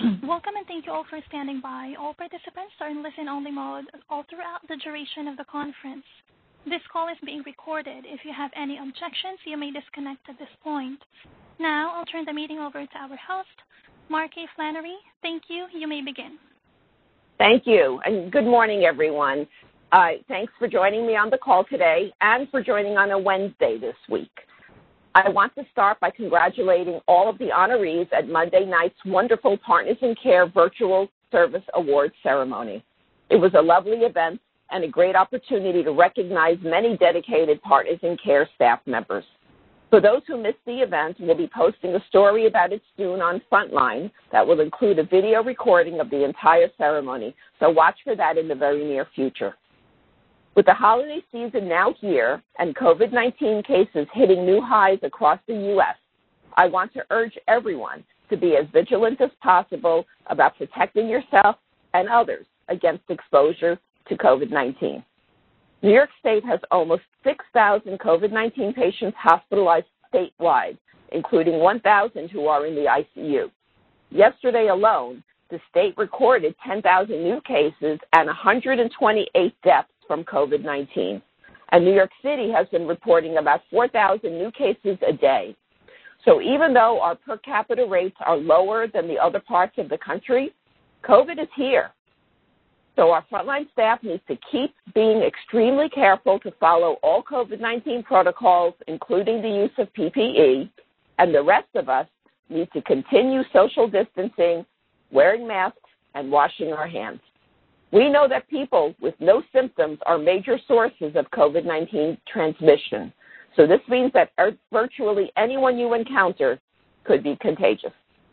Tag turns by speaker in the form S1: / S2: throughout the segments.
S1: Welcome and thank you all for standing by. All participants are in listen-only mode all throughout the duration of the conference. This call is being recorded. If you have any objections, you may disconnect at this point. Now, I'll turn the meeting over to our host, Marky Flannery. Thank you. You may begin.
S2: Thank you, and good morning, everyone. Thanks for joining me on the call today and for joining on a Wednesday this week. I want to start by congratulating all of the honorees at Monday night's wonderful Partners in Care Virtual Service Awards ceremony. It was a lovely event and a great opportunity to recognize many dedicated Partners in Care staff members. For those who missed the event, we'll be posting a story about it soon on Frontline that will include a video recording of the entire ceremony, so watch for that in the very near future. With the holiday season now here and COVID-19 cases hitting new highs across the U.S., I want to urge everyone to be as vigilant as possible about protecting yourself and others against exposure to COVID-19. New York State has almost 6,000 COVID-19 patients hospitalized statewide, including 1,000 who are in the ICU. Yesterday alone, the state recorded 10,000 new cases and 128 deaths from COVID-19. And New York City has been reporting about 4,000 new cases a day. So even though our per capita rates are lower than the other parts of the country, COVID is here. So our frontline staff needs to keep being extremely careful to follow all COVID-19 protocols, including the use of PPE, and the rest of us need to continue social distancing, wearing masks, and washing our hands. We know that people with no symptoms are major sources of COVID-19 transmission. So this means that virtually anyone you encounter could be contagious.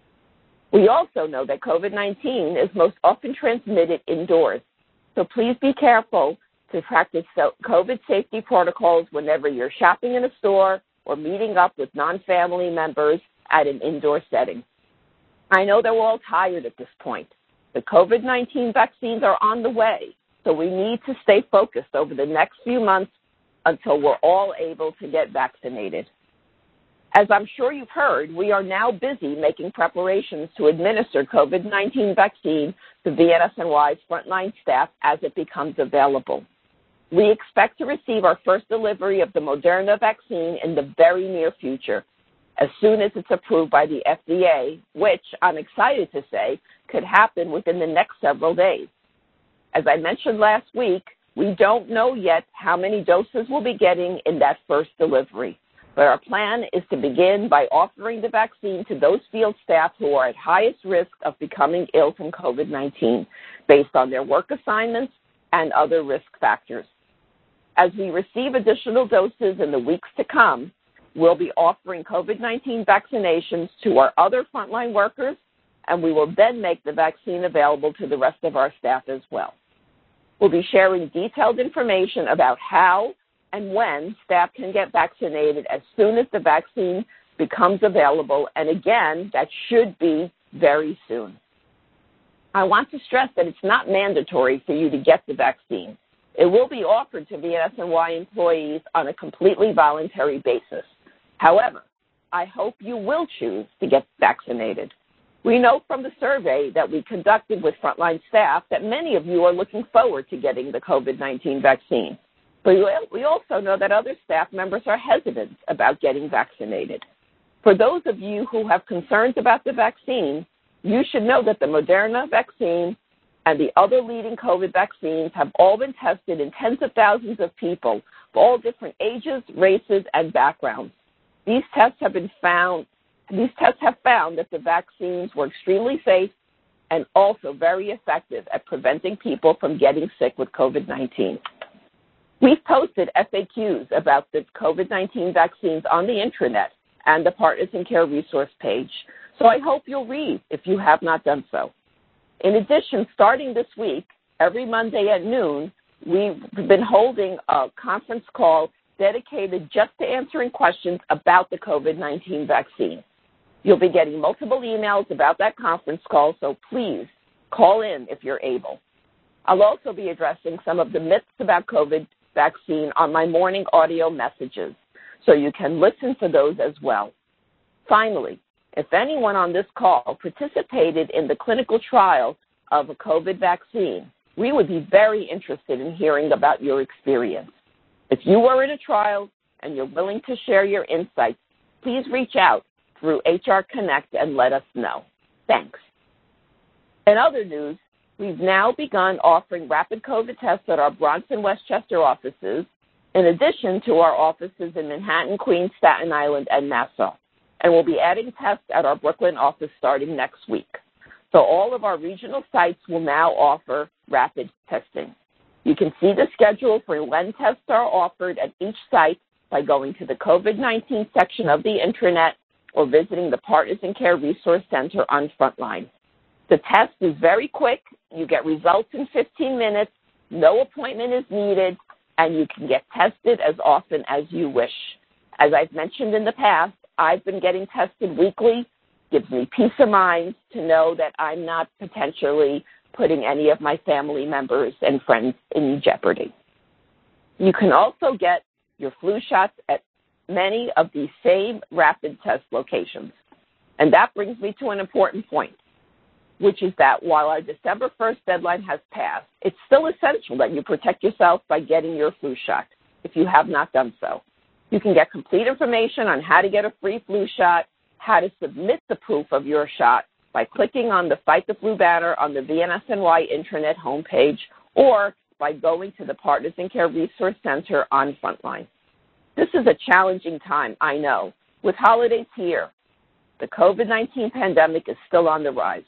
S2: We also know that COVID-19 is most often transmitted indoors. So please be careful to practice COVID safety protocols whenever you're shopping in a store or meeting up with non-family members at an indoor setting. I know that we're all tired at this point. The COVID-19 vaccines are on the way, so we need to stay focused over the next few months until we're all able to get vaccinated. As I'm sure you've heard, we are now busy making preparations to administer COVID-19 vaccine to VNSNY's frontline staff as it becomes available. We expect to receive our first delivery of the Moderna vaccine in the very near future, as soon as it's approved by the FDA, which I'm excited to say could happen within the next several days. As I mentioned last week, we don't know yet how many doses we'll be getting in that first delivery, but our plan is to begin by offering the vaccine to those field staff who are at highest risk of becoming ill from COVID-19 based on their work assignments and other risk factors. As we receive additional doses in the weeks to come, we'll be offering COVID-19 vaccinations to our other frontline workers, and we will then make the vaccine available to the rest of our staff as well. We'll be sharing detailed information about how and when staff can get vaccinated as soon as the vaccine becomes available, and again, that should be very soon. I want to stress that it's not mandatory for you to get the vaccine. It will be offered to VNSNY employees on a completely voluntary basis. However, I hope you will choose to get vaccinated. We know from the survey that we conducted with frontline staff that many of you are looking forward to getting the COVID-19 vaccine. But we also know that other staff members are hesitant about getting vaccinated. For those of you who have concerns about the vaccine, you should know that the Moderna vaccine and the other leading COVID vaccines have all been tested in tens of thousands of people of all different ages, races, and backgrounds. These tests have found that the vaccines were extremely safe and also very effective at preventing people from getting sick with COVID-19. We've posted FAQs about the COVID-19 vaccines on the intranet and the Partners in Care resource page, so I hope you'll read if you have not done so. In addition, starting this week, every Monday at noon, we've been holding a conference call dedicated just to answering questions about the COVID-19 vaccine. You'll be getting multiple emails about that conference call, so please call in if you're able. I'll also be addressing some of the myths about COVID vaccine on my morning audio messages, so you can listen to those as well. Finally, If anyone on this call participated in the clinical trial of a COVID vaccine, we would be very interested in hearing about your experience. If you were in a trial and you're willing to share your insights, please reach out through HR Connect and let us know. Thanks. In other news, we've now begun offering rapid COVID tests at our Bronson, Westchester offices, in addition to our offices in Manhattan, Queens, Staten Island, and Nassau. And we'll be adding tests at our Brooklyn office starting next week. So all of our regional sites will now offer rapid testing. You can see the schedule for when tests are offered at each site by going to the COVID-19 section of the intranet or visiting the Partners in Care Resource Center on Frontline. The test is very quick. You get results in 15 minutes. No appointment is needed, and you can get tested as often as you wish. As I've mentioned in the past, I've been getting tested weekly. Gives me peace of mind to know that I'm not potentially putting any of my family members and friends in jeopardy. You can also get your flu shots at many of the same rapid test locations. And that brings me to an important point, which is that while our December 1st deadline has passed, it's still essential that you protect yourself by getting your flu shot if you have not done so. You can get complete information on how to get a free flu shot, how to submit the proof of your shot by clicking on the Fight the Flu banner on the VNSNY intranet homepage or by going to the Partners in Care Resource Center on Frontline. This is a challenging time, I know. With holidays here, the COVID-19 pandemic is still on the rise.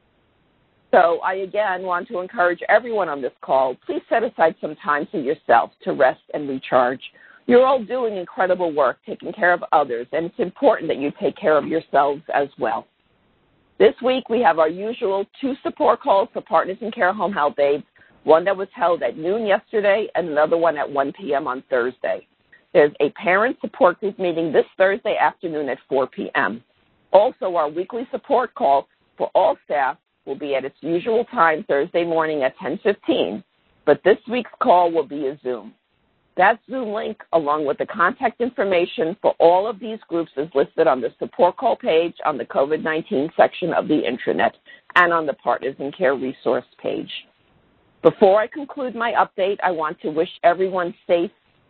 S2: So I again want to encourage everyone on this call, please set aside some time for yourself to rest and recharge. You're all doing incredible work taking care of others, and it's important that you take care of yourselves as well. This week, we have our usual 2 support calls for Partners in Care Home Health Aides, one that was held at noon yesterday and another one at 1 p.m. on Thursday. There's a parent support group meeting this Thursday afternoon at 4 p.m. Also, our weekly support call for all staff will be at its usual time Thursday morning at 10:15, but this week's call will be a Zoom. That Zoom link, along with the contact information for all of these groups, is listed on the support call page on the COVID-19 section of the intranet and on the Partners in Care resource page. Before I conclude my update, I want to wish everyone safety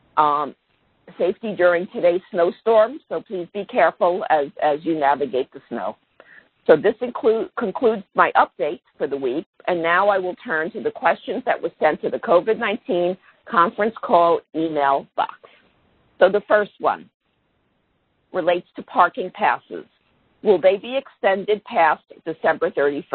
S2: during today's snowstorm, so please be careful as you navigate the snow. So this concludes my update for the week, and now I will turn to the questions that were sent to the COVID-19 conference call email box. So the first one relates to parking passes. Will they be extended past December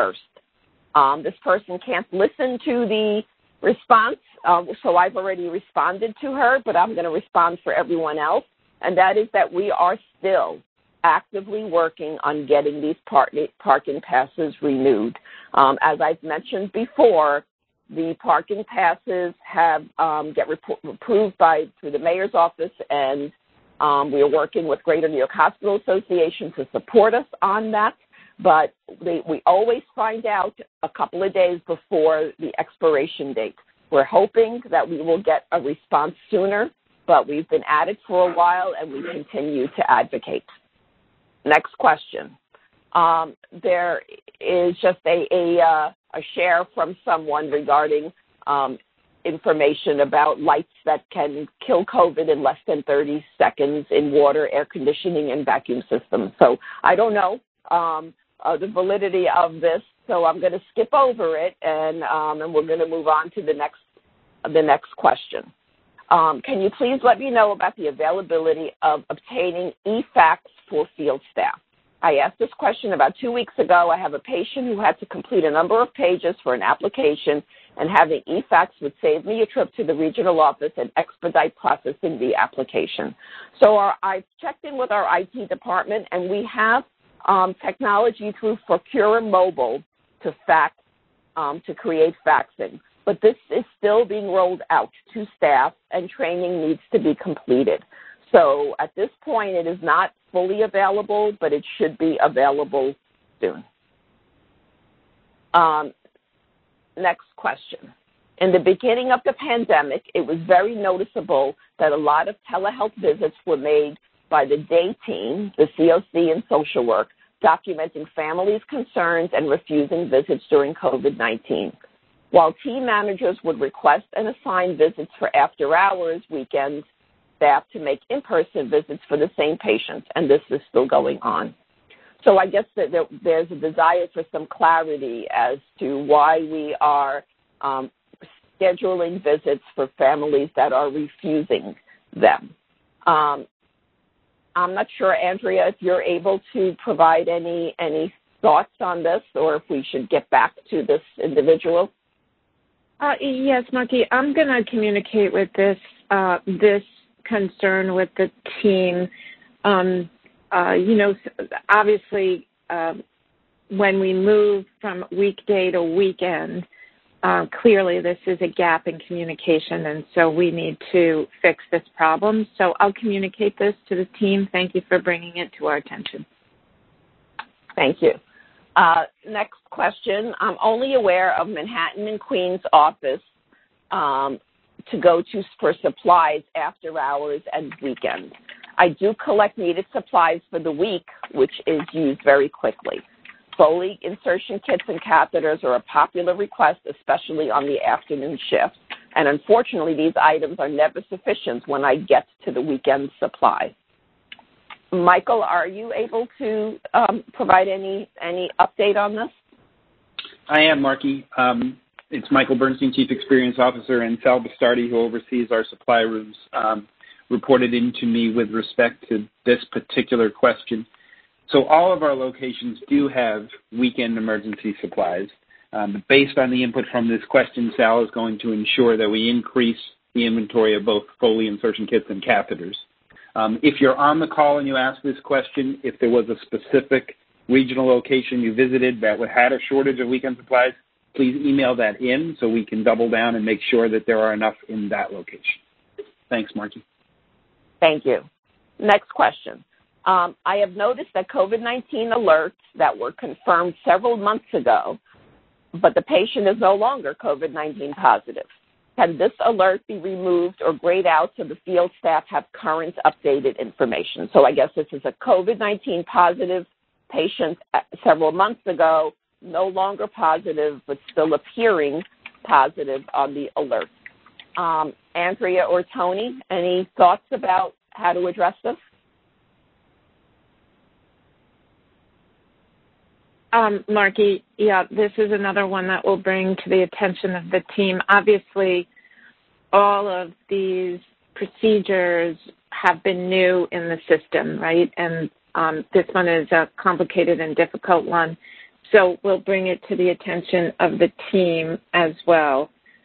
S2: 31st? This person can't listen to the response, so I've already responded to her, but I'm going to respond for everyone else, and that is that we are still actively working on getting these parking passes renewed. As I've mentioned before, the parking passes have get approved through the mayor's office, and we are working with Greater New York Hospital Association to support us on that. But we always find out a couple of days before the expiration date. We're hoping that we will get a response sooner, but we've been at it for a while, and we continue to advocate. Next question. There is just a share from someone regarding information about lights that can kill COVID in less than 30 seconds in water, air conditioning, and vacuum systems. So I don't know the validity of this, so I'm going to skip over it, and we're going to move on to the next question. Can you please let me know about the availability of obtaining e-fax for field staff? I asked this question about 2 weeks ago. I have a patient who had to complete a number of pages for an application, and having e-fax would save me a trip to the regional office and expedite processing the application. So I've checked in with our IT department, and we have technology through Procura Mobile to fax, to create faxing. But this is still being rolled out to staff, and training needs to be completed. So at this point, it is not fully available, but it should be available soon. Next question. In the beginning of the pandemic, it was very noticeable that a lot of telehealth visits were made by the day team, the COC and social work, documenting families' concerns and refusing visits during COVID-19. While team managers would request and assign visits for after hours, weekends, staff to make in-person visits for the same patients, and this is still going on. So I guess that there's a desire for some clarity as to why we are scheduling visits for families that are refusing them. I'm not sure, Andrea, if you're able to provide any thoughts on this, or if we should get back to this individual.
S3: Yes, Marky, I'm going to communicate with this concern with the team. Obviously, when we move from weekday to weekend, clearly this is a gap in communication, and so we need to fix this problem. So I'll communicate this to the team. Thank you for bringing it to our attention.
S2: Thank you. Next question. I'm only aware of Manhattan and Queens office to go to for supplies after hours and weekends. I do collect needed supplies for the week, which is used very quickly. Foley insertion kits and catheters are a popular request, especially on the afternoon shift. And unfortunately, these items are never sufficient when I get to the weekend supply. Michael, are you able to provide any update on this?
S4: I am, Marky. It's Michael Bernstein, Chief Experience Officer, and Sal Bastardi, who oversees our supply rooms, reported into me with respect to this particular question. So all of our locations do have weekend emergency supplies. Based on the input from this question, Sal is going to ensure that we increase the inventory of both Foley insertion kits and catheters. If you're on the call and you ask this question, if there was a specific regional location you visited that had a shortage of weekend supplies, please email that in so we can double down and make sure that there are enough in that location. Thanks, Marky.
S2: Thank you. Next question. I have noticed that COVID-19 alerts that were confirmed several months ago, but the patient is no longer COVID-19 positive. Can this alert be removed or grayed out so the field staff have current updated information? So I guess this is a COVID-19 positive patient several months ago, no longer positive, but still appearing positive on the alert. Andrea or Tony, any thoughts about how to address this?
S3: Marky, yeah, this is another one that we'll bring to the attention of the team. Obviously, all of these procedures have been new in the system, right? And this one is a complicated and difficult one. So we'll bring it to the attention of the team as well.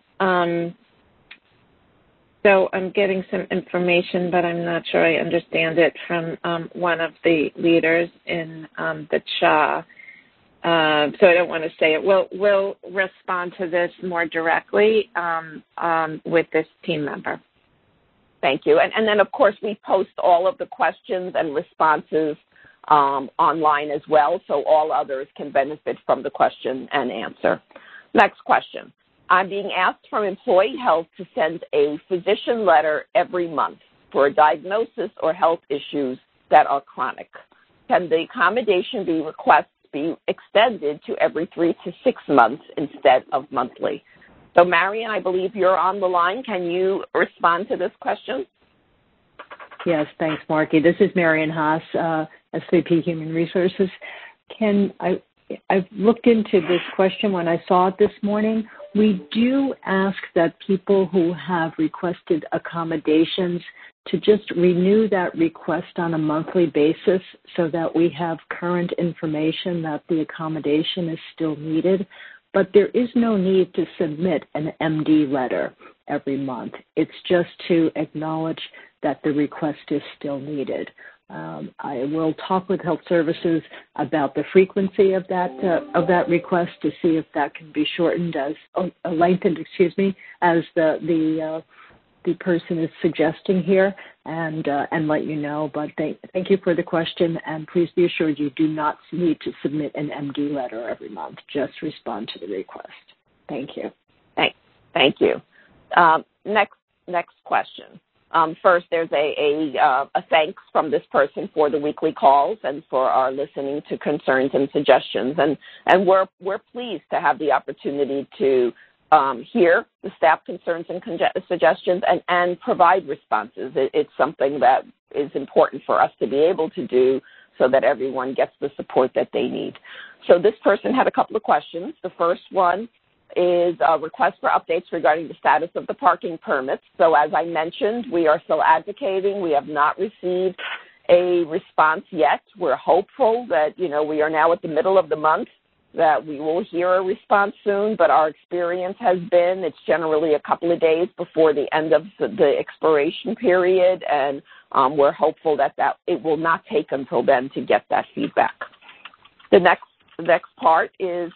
S3: So I'm getting some information, but I'm not sure I understand it from one of the leaders in the CHA. So I don't want to say it. We'll respond to this more directly with this team member.
S2: Thank you. And then, of course, we post all of the questions and responses online as well, so all others can benefit from the question and answer. Next question. I'm being asked from Employee Health to send a physician letter every month for a diagnosis or health issues that are chronic. Can the accommodation request be extended to every 3 to 6 months instead of monthly? So, Marion, I believe you're on the line. Can you respond to this question?
S5: Yes, thanks, Marky. This is Marion Haas, SVP Human Resources. I've looked into this question when I saw it this morning. We do ask that people who have requested accommodations to just renew that request on a monthly basis so that we have current information that the accommodation is still needed. But there is no need to submit an MD letter every month. It's just to acknowledge that the request is still needed. I will talk with Health Services about the frequency of that request to see if that can be shortened lengthened, as the person is suggesting here, and let you know. But thank you for the question, and please be assured you do not need to submit an MD letter every month. Just respond to the request. Thank you.
S2: Thank you. Next question. First, there's a thanks from this person for the weekly calls and for our listening to concerns and suggestions. And we're pleased to have the opportunity to hear the staff concerns and suggestions and provide responses. It's something that is important for us to be able to do so that everyone gets the support that they need. So this person had a couple of questions. The first one is a request for updates regarding the status of the parking permits. So as I mentioned, we are still advocating. We have not received a response yet. We're hopeful that, we are now at the middle of the month, that we will hear a response soon, but our experience has been it's generally a couple of days before the end of the expiration period, and we're hopeful that it will not take until then to get that feedback. The next part is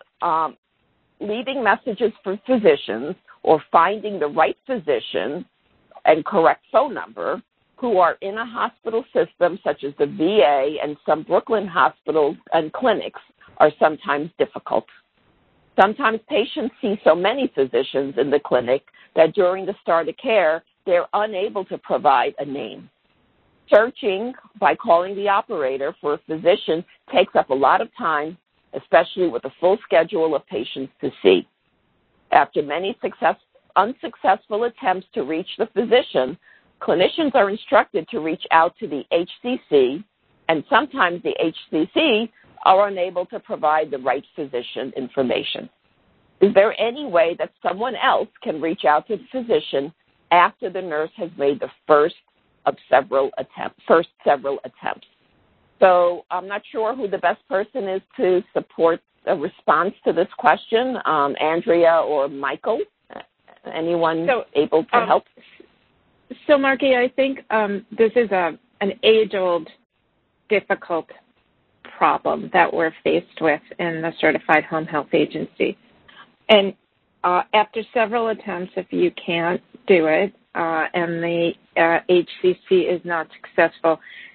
S2: leaving messages for physicians or finding the right physician and correct phone number who are in a hospital system such as the VA and some Brooklyn hospitals and clinics are sometimes difficult. Sometimes patients see so many physicians in the clinic that during the start of care, they're unable to provide a name. Searching by calling the operator for a physician takes up a lot of time, especially with a full schedule of patients to see. After many unsuccessful attempts to reach the physician, clinicians are instructed to reach out to the HCC, and sometimes the HCC are unable to provide the right physician information. Is there any way that someone else can reach out to the physician after the nurse has made the first several attempts? So I'm not sure who the best person is to support a response to this question, Andrea or Michael. Anyone able to help?
S3: So, Marky, I think this is an age-old, difficult problem that we're faced with in the Certified Home Health Agency. And after several attempts, if you can't do it and the HCC is not successful,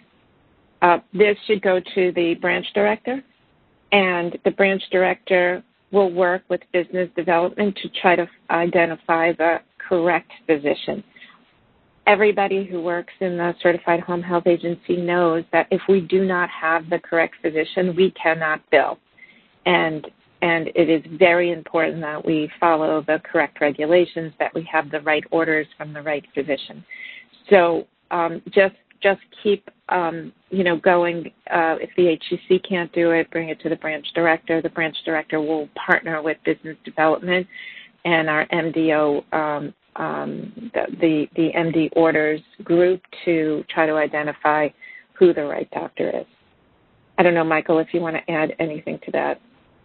S3: this should go to the branch director, and the branch director will work with business development to try to identify the correct physician. Everybody who works in the Certified Home Health Agency knows that if we do not have the correct physician, we cannot bill. And it is very important that we follow the correct regulations, that we have the right orders from the right physician. So just keep, going. If the HCC can't do it, bring it to the branch director. The branch director will partner with business development and our MDO, the MD orders group to try to identify who the right doctor is. I don't know, Michael, if you want to add anything to that.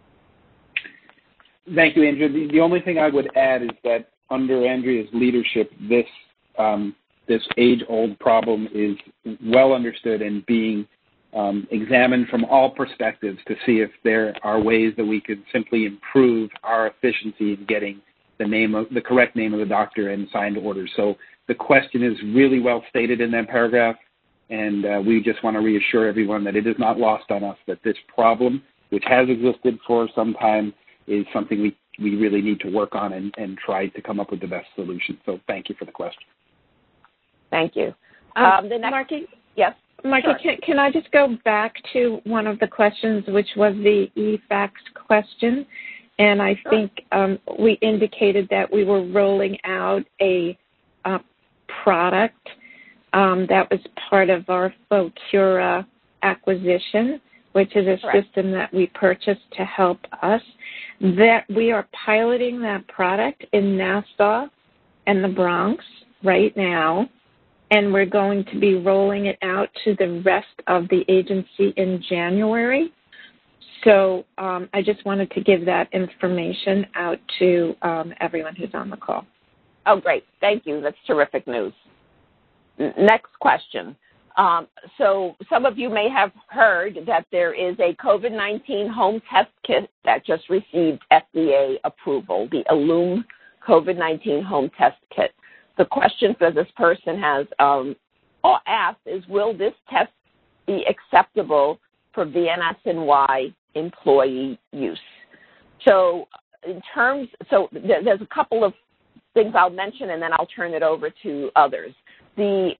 S4: Thank you, Andrea. The only thing I would add is that under Andrea's leadership, this age-old problem is well understood and being examined from all perspectives to see if there are ways that we could simply improve our efficiency in getting the correct name of the doctor and signed orders. So the question is really well stated in that paragraph, and we just want to reassure everyone that it is not lost on us that this problem, which has existed for some time, is something we really need to work on and try to come up with the best solution. So thank you for the question.
S2: Thank you.
S3: Marky?
S2: Yes.
S3: Marky,
S2: sure.
S3: Can I just go back to one of the questions, which was the e-fax question? And I think we indicated that we were rolling out a product that was part of our Focura acquisition, which is a system that we purchased to help us. That we are piloting that product in Nassau and the Bronx right now, and we're going to be rolling it out to the rest of the agency in January. So I just wanted to give that information out to everyone who's on the call.
S2: Oh, great. Thank you. That's terrific news. Next question. So some of you may have heard that there is a COVID-19 home test kit that just received FDA approval, the Ellume COVID-19 home test kit. The question that this person has asked is, will this test be acceptable for VNS&Y employee use? So there's a couple of things I'll mention, and then I'll turn it over to others. the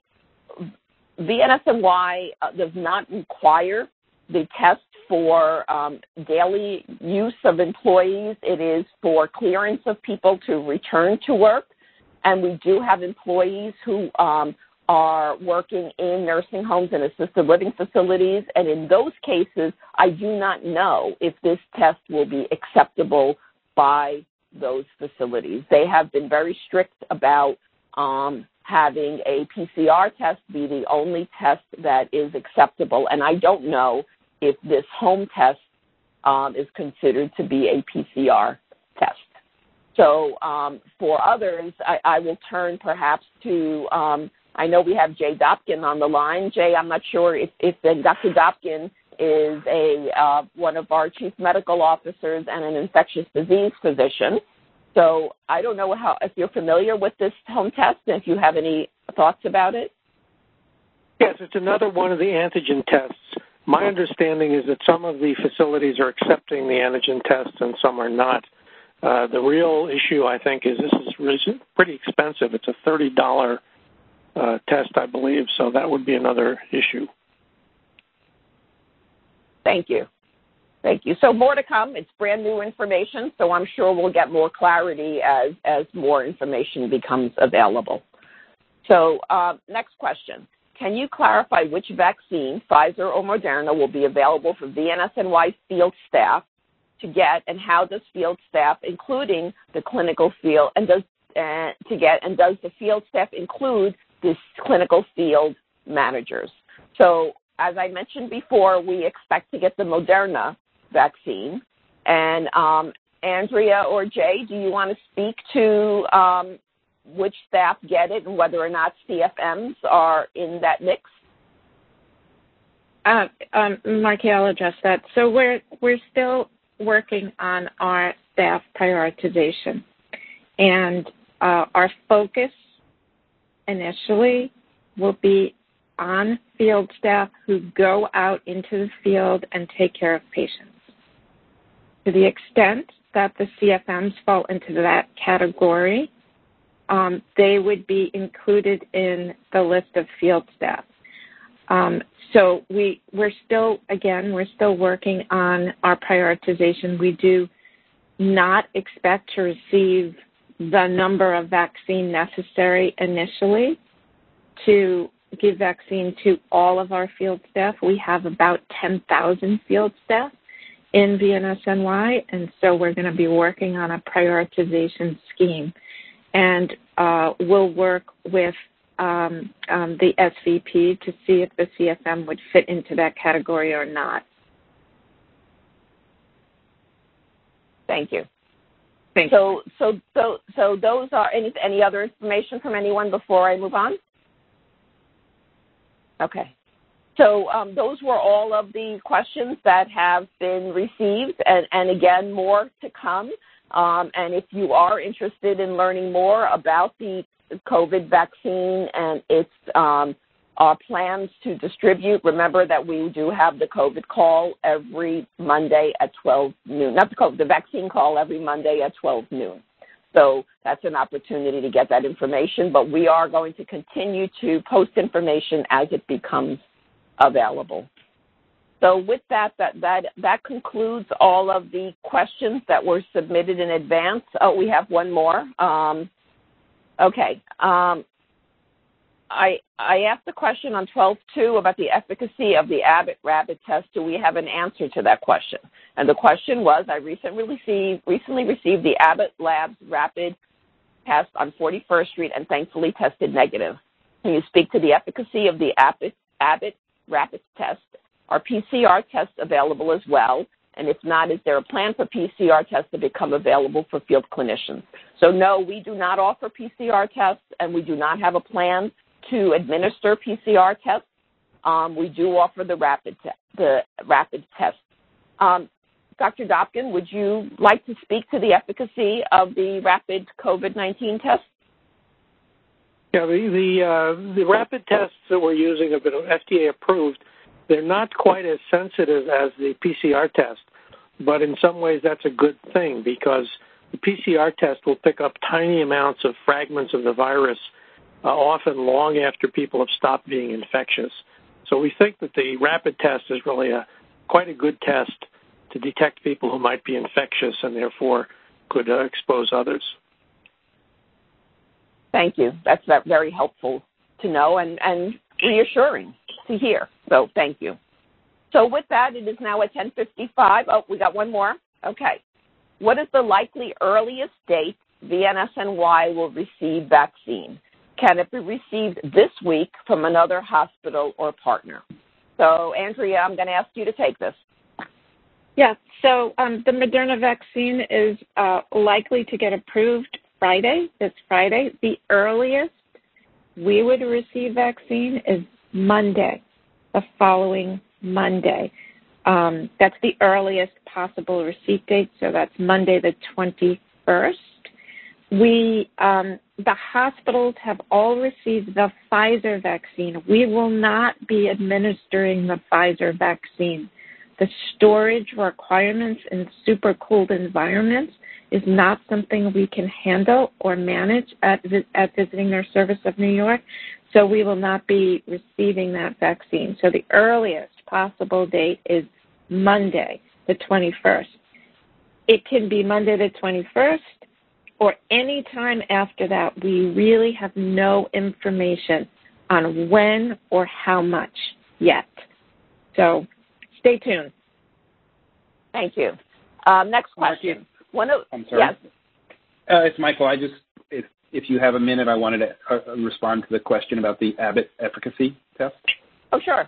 S2: VNSNY does not require the test for daily use of employees. It is for clearance of people to return to work. And we do have employees who are working in nursing homes and assisted living facilities. And in those cases, I do not know if this test will be acceptable by those facilities. They have been very strict about having a PCR test be the only test that is acceptable. And I don't know if this home test is considered to be a PCR test. So for others, I will turn perhaps to, I know we have Jay Dopkin on the line. Jay, I'm not sure if Dr. Dopkin is one of our chief medical officers and an infectious disease physician. So I don't know if you're familiar with this home test and if you have any thoughts about it.
S6: Yes, it's another one of the antigen tests. My understanding is that some of the facilities are accepting the antigen tests and some are not. The real issue, I think, is this is pretty expensive. It's a $30 test, I believe, so that would be another issue.
S2: Thank you. Thank you. So more to come. It's brand new information, so I'm sure we'll get more clarity as more information becomes available. So next question. Can you clarify which vaccine, Pfizer or Moderna, will be available for VNSNY field staff to get, and how does field staff, including the clinical field, and does the field staff include the clinical field managers? So as I mentioned before, we expect to get the Moderna vaccine. And Andrea or Jay, do you want to speak to which staff get it and whether or not CFMs are in that mix?
S3: Marky, I'll address that. So we're still working on our staff prioritization. And our focus initially will be on field staff who go out into the field and take care of patients. To the extent that the CFMs fall into that category, they would be included in the list of field staff. So we're still working on our prioritization. We do not expect to receive the number of vaccine necessary initially to give vaccine to all of our field staff. We have about 10,000 field staff in VNSNY, and so we're going to be working on a prioritization scheme. And we'll work with the SVP to see if the CFM would fit into that category or not.
S2: Thank you.
S3: Thanks.
S2: So those are any other information from anyone before I move on? Okay. So those were all of the questions that have been received, and again, more to come. And if you are interested in learning more about the COVID vaccine and its our plans to distribute, remember that we do have the COVID call every Monday at 12 noon. Not the vaccine call every Monday at 12 noon. So that's an opportunity to get that information, but we are going to continue to post information as it becomes available. So with that concludes all of the questions that were submitted in advance. Oh, we have one more. Okay. I asked the question on 12-2 about the efficacy of the Abbott rapid test. Do we have an answer to that question? And the question was, I recently received the Abbott Labs rapid test on 41st Street and thankfully tested negative. Can you speak to the efficacy of the Abbott rapid test? Are PCR tests available as well? And if not, is there a plan for PCR tests to become available for field clinicians? So no, we do not offer PCR tests, and we do not have a plan to administer PCR tests. We do offer the rapid test. Dr. Dopkin, would you like to speak to the efficacy of the rapid COVID-19 test?
S6: Yeah, the rapid tests that we're using have been FDA approved. They're not quite as sensitive as the PCR test, but in some ways that's a good thing because the PCR test will pick up tiny amounts of fragments of the virus often long after people have stopped being infectious. So we think that the rapid test is really quite a good test to detect people who might be infectious and therefore could expose others.
S2: Thank you. That's very helpful to know and reassuring to hear. So thank you. So with that, it is now at 10:55. Oh, we got one more. Okay. What is the likely earliest date VNSNY will receive vaccine? Can it be received this week from another hospital or partner? So, Andrea, I'm going to ask you to take this.
S3: Yeah, so the Moderna vaccine is likely to get approved this Friday. The earliest we would receive vaccine is Monday, the following Monday. That's the earliest possible receipt date, so that's Monday the 21st. The hospitals have all received the Pfizer vaccine. We will not be administering the Pfizer vaccine. The storage requirements in super cold environments is not something we can handle or manage at Visiting Nurse Service of New York, so we will not be receiving that vaccine. So the earliest possible date is Monday, the 21st. It can be Monday the 21st or any time after that. We really have no information on when or how much yet. So stay tuned.
S2: Thank you. Next question.
S4: I'm sorry.
S2: Yes.
S4: It's Michael. If you have a minute, I wanted to respond to the question about the Abbott efficacy test.
S2: Oh, sure.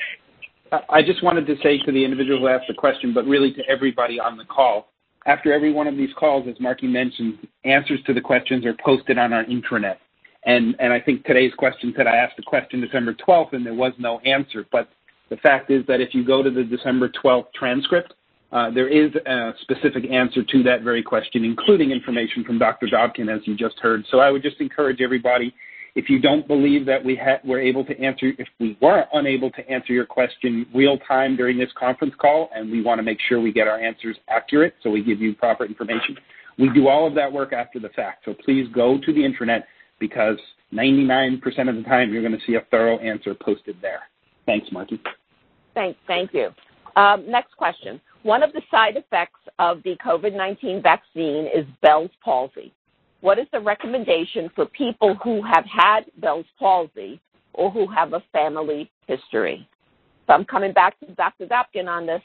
S4: I just wanted to say to the individual who asked the question, but really to everybody on the call, after every one of these calls, as Marky mentioned, answers to the questions are posted on our intranet. And I think today's question said I asked the question December 12th and there was no answer. But the fact is that if you go to the December 12th transcript, there is a specific answer to that very question, including information from Dr. Dobkin, as you just heard. So I would just encourage everybody, if you don't believe that we're able to answer, if we were unable to answer your question real time during this conference call, and we want to make sure we get our answers accurate, so we give you proper information, we do all of that work after the fact. So please go to the intranet, because 99% of the time you're going to see a thorough answer posted there. Thanks, Marky.
S2: Thank you. Next question. One of the side effects of the COVID-19 vaccine is Bell's palsy. What is the recommendation for people who have had Bell's palsy or who have a family history? So I'm coming back to Dr. Dobkin on this.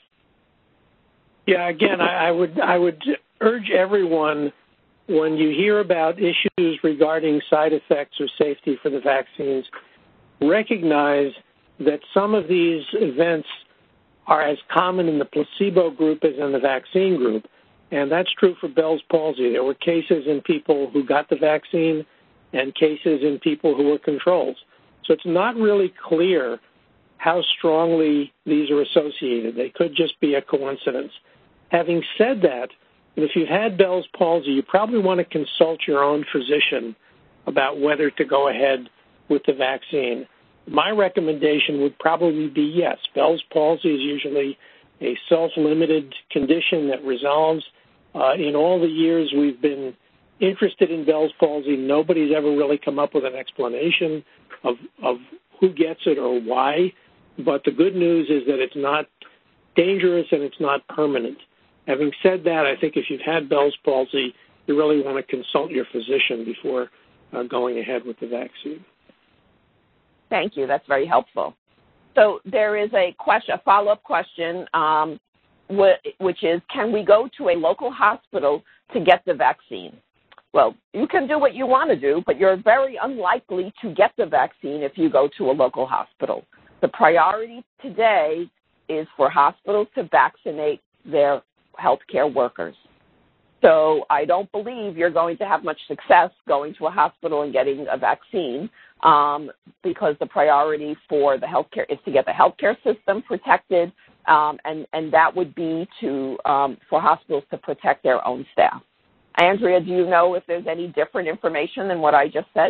S6: Yeah, again, I would urge everyone, when you hear about issues regarding side effects or safety for the vaccines, recognize that some of these events are as common in the placebo group as in the vaccine group. And that's true for Bell's palsy. There were cases in people who got the vaccine and cases in people who were controls. So it's not really clear how strongly these are associated. They could just be a coincidence. Having said that, if you've had Bell's palsy, you probably want to consult your own physician about whether to go ahead with the vaccine. My recommendation would probably be yes. Bell's palsy is usually a self-limited condition that resolves. In all the years we've been interested in Bell's palsy, nobody's ever really come up with an explanation of who gets it or why. But the good news is that it's not dangerous and it's not permanent. Having said that, I think if you've had Bell's palsy, you really want to consult your physician before going ahead with the vaccine.
S2: Thank you. That's very helpful. So there is a follow-up question, which is, can we go to a local hospital to get the vaccine? Well, you can do what you want to do, but you're very unlikely to get the vaccine if you go to a local hospital. The priority today is for hospitals to vaccinate their healthcare workers. So I don't believe you're going to have much success going to a hospital and getting a vaccine, because the priority for the healthcare is to get the healthcare system protected, and that would be for hospitals to protect their own staff. Andrea, do you know if there's any different information than what I just said?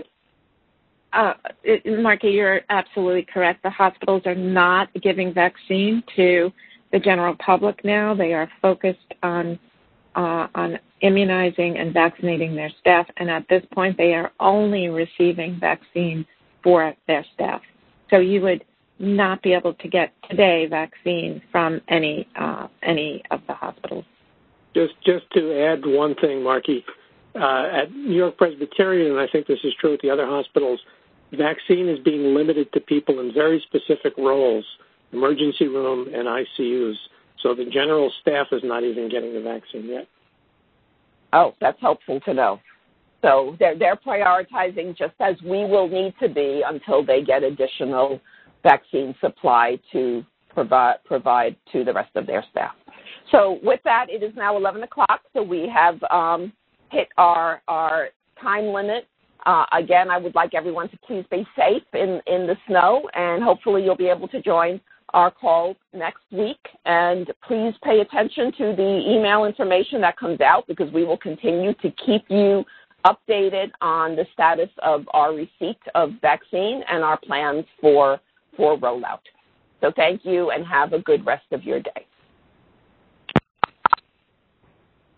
S3: Marky, you're absolutely correct. The hospitals are not giving vaccine to the general public now. They are focused on on immunizing and vaccinating their staff, and at this point they are only receiving vaccine for their staff. So you would not be able to get today vaccine from any of the hospitals.
S6: Just to add one thing, Marky, at New York Presbyterian, and I think this is true at the other hospitals, vaccine is being limited to people in very specific roles, emergency room and ICUs. So the general staff is not even getting the vaccine yet.
S2: Oh, that's helpful to know. So they're prioritizing just as we will need to be until they get additional vaccine supply to provide to the rest of their staff. So with that, it is now 11 o'clock, so we have hit our time limit. Again, I would like everyone to please be safe in the snow, and hopefully you'll be able to join our call next week. And please pay attention to the email information that comes out, because we will continue to keep you updated on the status of our receipt of vaccine and our plans for rollout. So thank you, and have a good rest of your day.